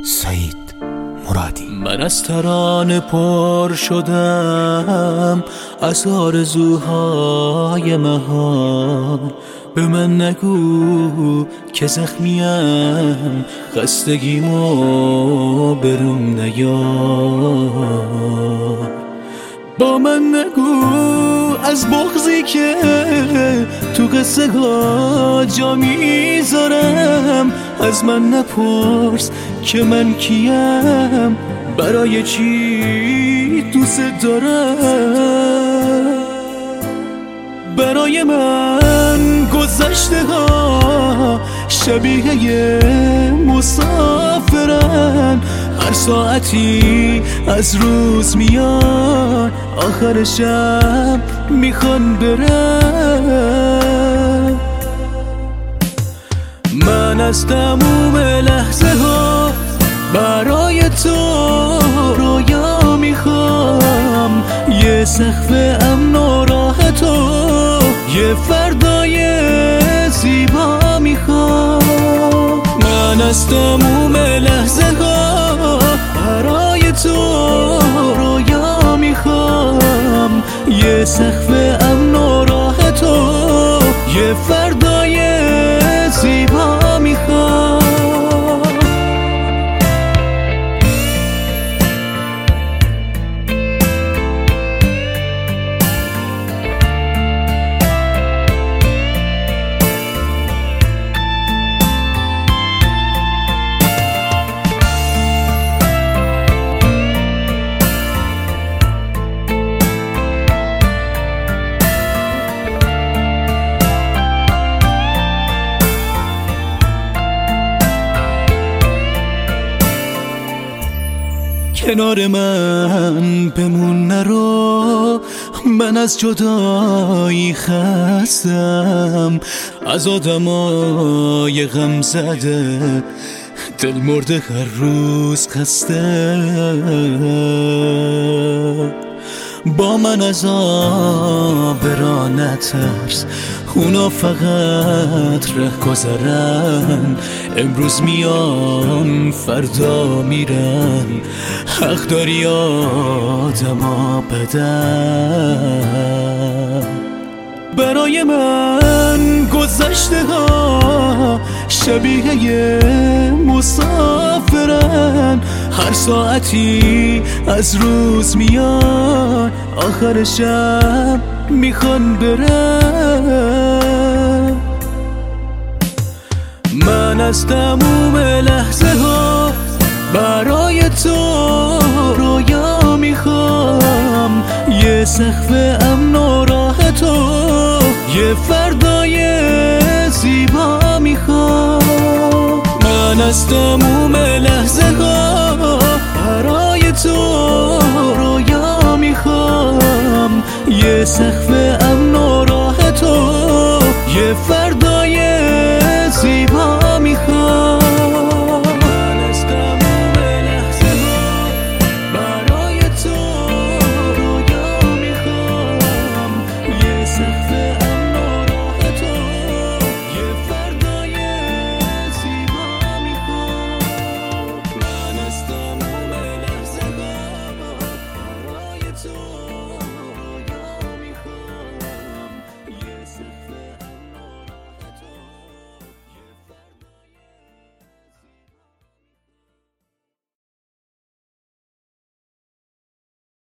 سعید مرادی. من از ترانه پر شدم از آرزوهای مهان. به من نگو که زخمیم، خستگیمو بروم نیار. با من نگو از بغضی که تو قصه ها جا میذارم. از من نپرس که من کیم، برای چی دوست دارم. برای من گذشته ها شبیه مسافرن. هر ساعتی از روز میان، آخر شب میخوان برن. من از تموم لحظه ها برای تو رویا میخوام. یه سقف امن و راه تو، یه فردای زیبا میخوام. من از تموم لحظه ها برای تو رویا میخوام. یه سقف امن و راه تو، یه فردای زیبا میخوام. کنار من بمون نرو، من از جدایی خستم. از آدمای غم زده دل مرده هر روز خسته. با من از آب را نترس، اونا فقط ره گذرن. امروز میان فردا میرن، حق داری آدما بدن. برای من گذشته ها شبیه مسافرن. هر ساعتی از روز میان، آخر شب میخوان برن. من از تموم لحظه ها برای تو رویا میخوام. یه سقف امن و راه تو، یه فردای زیبا میخوام. من از تموم لحظه ها برای تو رویا میخوام. یه سقف امن و راه تو، یه فرد